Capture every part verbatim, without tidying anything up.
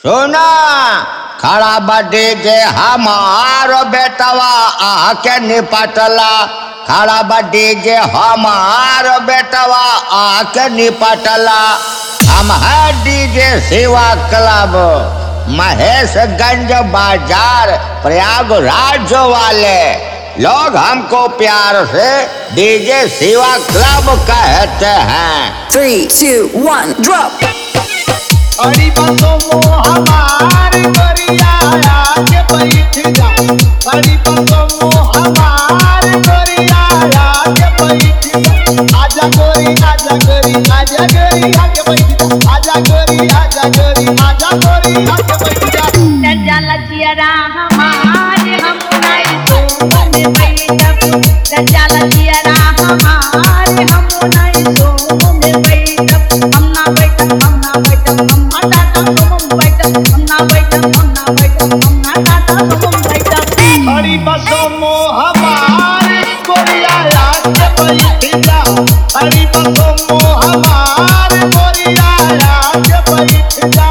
सुना खड़ा बड़ी जे हमार बेटवा आके निपटला, खड़ा बड़ी जे हमार बेटवा आके निपटला। हम है डीजे सेवा क्लब, महेशगंज बाजार, प्रयागराज वाले लोग हमको प्यार से डीजे सेवा क्लब कहते हैं। Three, two, one, drop. अड़ी बसों को हमार गोरिया आके बैठ जा, अड़ी बसों को हमार गोरिया आके बैठ जा। आजा गोरी आजा गोरी आजा गोरी आके बैठ जा, आजा गोरी आजा गोरी आजा गोरी आके बैठ जा। दर्जा लजियरा हमारे हम नहीं सोने बैठब, दर्जा लजियरा हमारे हम नहीं सोने बैठब। हम ना बैठब हम ना बैठब हम ना टाटा हम बैठब, हम ना बैठब हम ना बैठब हम ना टाटा हम बैठब। अड़ी बसों को हमार गोरिया आके बैठ जा, अड़ी बसों को हमार गोरिया आके बैठ जा।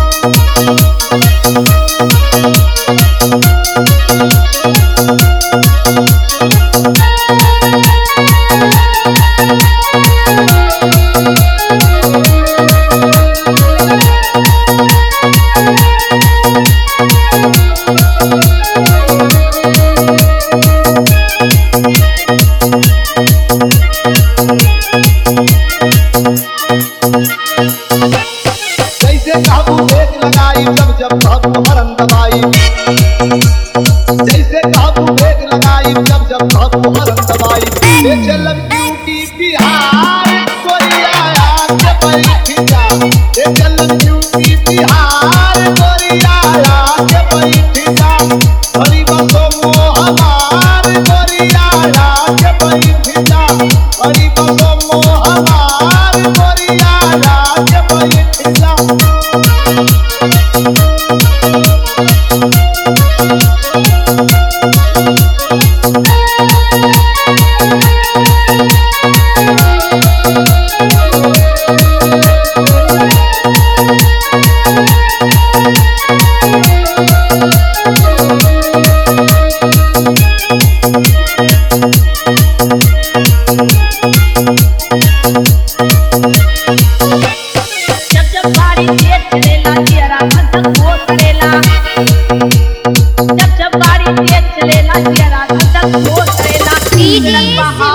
जैसे काबू देख लगाई जब जब काबू हरन दबाई, जैसे काबू देख लगाई जब जब काबू हरन दबाई। ये चलन यूपी बिहार गोरिया आके बैठ जा, ये चलन यूपी बिहार गोरिया आके बैठ जा। हरी बसों को हमार गोरिया आके बैठ जा, हरी बसों को हमार गोरिया आके बैठ जा। जब जब गाड़ी तेज चलेला जियरा धक धक हो करेला, जब जब गाड़ी तेज चलेला जियरा धक धक हो करेला। डीजे शिवा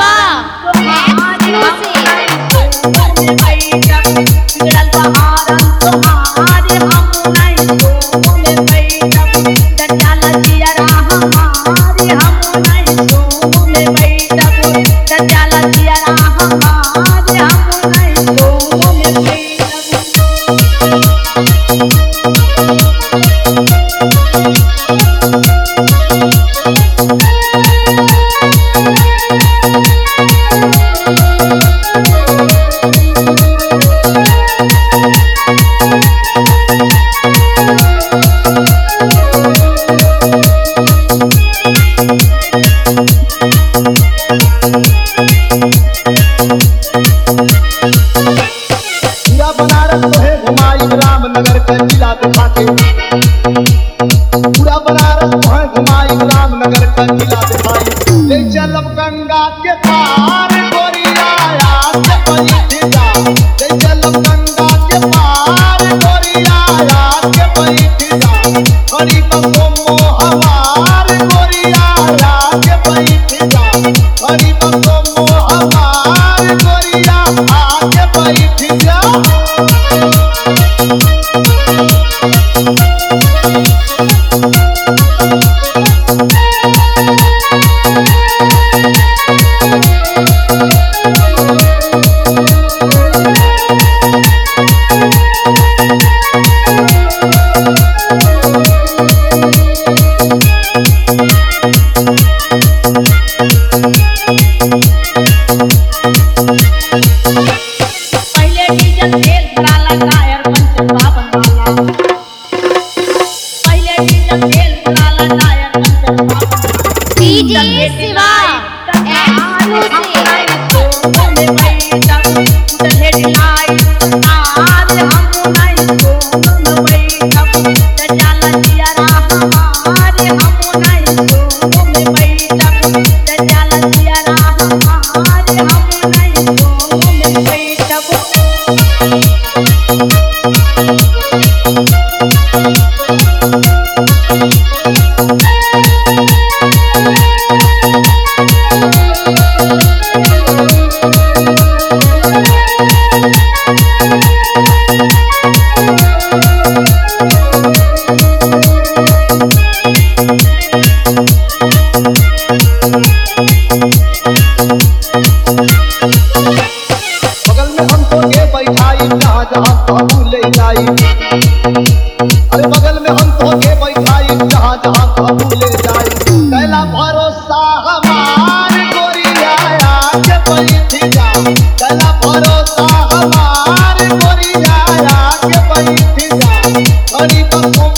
पूरा बनारस तोहे घुमाई रामनगर के जिला दिखा के, पूरा बनारस तोहे घुमाई रामनगर के जिला दिखाई। ले चलब गंगा के पार गोरिया आके बैठ जा, ले चलब गंगा के पार गोरिया आके बैठ जा। हरी बसों को हमार गोरिया आके बैठ जा, हरी बसों को हमार गोरिया आके बैठ जा। पहले डीजल तेल भराला टायर पंचर बावन वाला, पहले डीजल तेल भराला टायर पंचर बावन वाला। डीजे शिवा हेडलाइट तार हम नहीं सोन बैठब, पर तुम